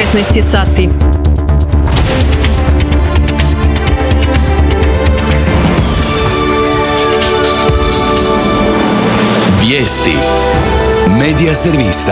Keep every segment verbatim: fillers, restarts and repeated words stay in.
šesnaest je sati. Vijesti Medija servisa.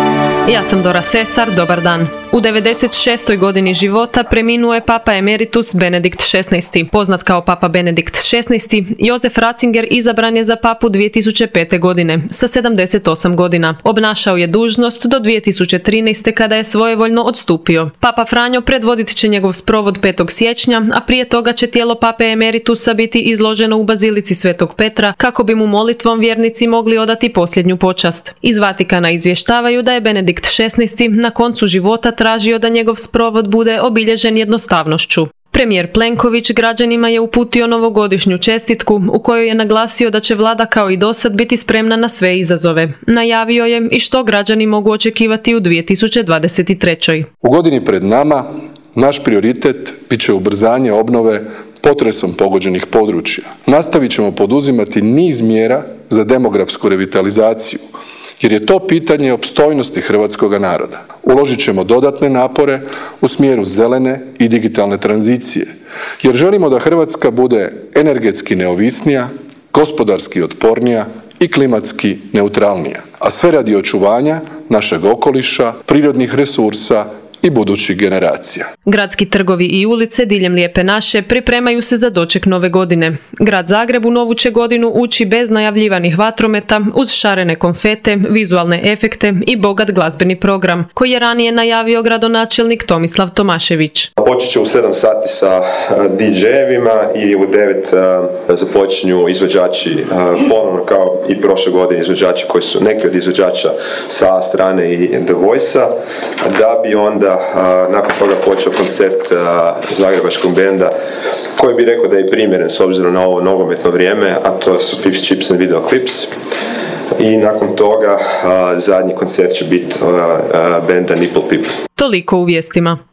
Ja sam Dora Sesar, dobar dan. U devedeset šestoj godini života preminuo je Papa Emeritus Benedikt šesnaesti. Poznat kao Papa Benedikt šesnaesti, Josef Ratzinger izabran je za papu dvije tisuće pete. godine sa sedamdeset osam godina. Obnašao je dužnost do dvije tisuće trinaeste. kada je svojevoljno odstupio. Papa Franjo predvodit će njegov sprovod petog siječnja, a prije toga će tijelo Pape Emeritusa biti izloženo u bazilici Svetog Petra kako bi mu molitvom vjernici mogli odati posljednju počast. Iz Vatikana izvještavaju da je Benedikt šesnaesti. na koncu života tražio da njegov sprovod bude obilježen jednostavnošću. Premijer Plenković građanima je uputio novogodišnju čestitku u kojoj je naglasio da će vlada kao i dosad biti spremna na sve izazove. Najavio je i što građani mogu očekivati u dvije tisuće dvadeset trećoj. U godini pred nama naš prioritet bit će ubrzanje obnove potresom pogođenih područja. Nastavit ćemo poduzimati niz mjera za demografsku revitalizaciju, jer je to pitanje opstojnosti hrvatskog naroda. Uložit ćemo dodatne napore u smjeru zelene i digitalne tranzicije, jer želimo da Hrvatska bude energetski neovisnija, gospodarski otpornija i klimatski neutralnija, a sve radi očuvanja našeg okoliša, prirodnih resursa i budućih generacija. Gradski trgovi i ulice diljem Lijepe naše pripremaju se za doček nove godine. Grad Zagreb u novu će godinu ući bez najavljivanih vatrometa, uz šarene konfete, vizualne efekte i bogat glazbeni program, koji je ranije najavio gradonačelnik Tomislav Tomašević. Počet će u sedam sati sa di džejevima i u devet započinju izvođači, ponovno kao i prošle godine izvođači koji su neki od izvođača sa strane i The Voice-a, da bi onda a, nakon toga počeo koncert a, zagrebačkog benda koji bi rekao da je primjeren s obzirom na ovo nogometno vrijeme, a to su Pips, Chips and Video Clips. I nakon toga a, zadnji koncert će biti benda Nipple Pip. Toliko u vijestima.